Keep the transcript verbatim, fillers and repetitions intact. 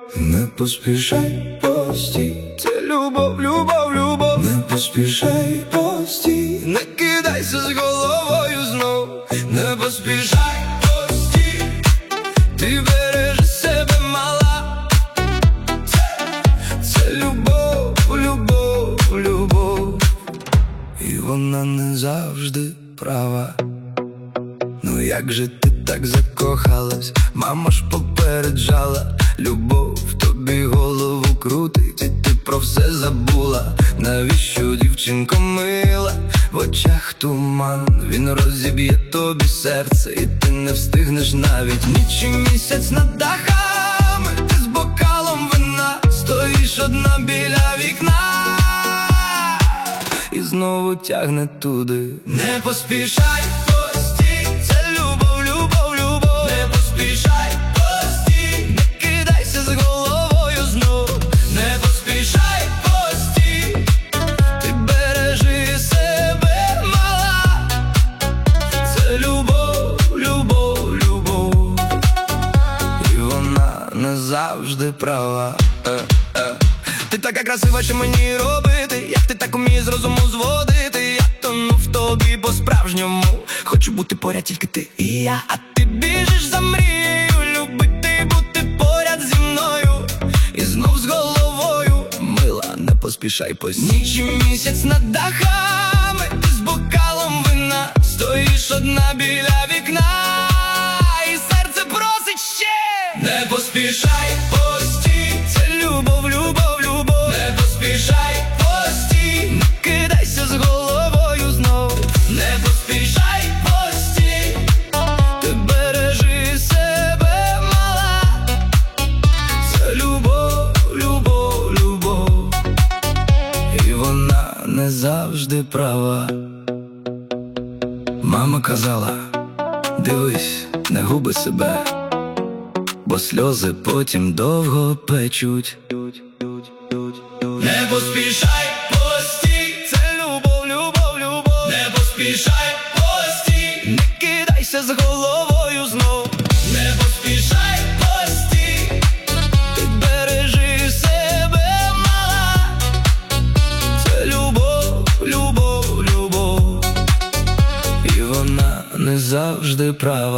Не поспішай, постій, це любов, любов, любов. Не поспішай, постій, не кидайся з головою знов. Не поспішай, постій, ти бережи себе, мала. Це любов, любов, любов, і вона не завжди права. Ну як же ти так закохалась? Мама ж попереджала. Любов тобі голову крутить, і ти про все забула. Навіщо, дівчинко мила, в очах туман? Він розіб'є тобі серце, і ти не встигнеш навіть. Ніч і місяць над дахами, ти з бокалом вина стоїш одна біля вікна, і знову тягне туди. Не поспішай, постій, це любов, любов, любов. Не поспішай, постій, не кидайся з головою знов. Не поспішай, постій, ти бережи себе, мала. Це любов, любов, любов, і вона не завжди права. е, е. Ти така красива, що мені робити? Як ти так умієш з розуму зводити? Я тону в тобі по-справжньому. Хочу бути поряд тільки ти і я. А ти біжиш за мрією, любити, бути поряд зі мною. І знов з головою, мила, не поспішай, постій. Ніч і місяць над дахами, ти з бокалом вина стоїш одна біля вікна, і серце просить ще. Не поспішай, постій, це любов, любов, любов. Не поспішай, постій, не кидайся з головою знов. Не поспішай, постій, ти бережи себе, мала. Це любов, любов, любов, і вона не завжди права. Мама казала, дивись, не губи себе, бо сльози потім довго печуть. Не поспішай, постій, це любов, любов, любов. Не поспішай, постій, не кидайся з головою знов. Не поспішай, постій, ти бережи себе, мала. Це любов, любов, любов, і вона не завжди права.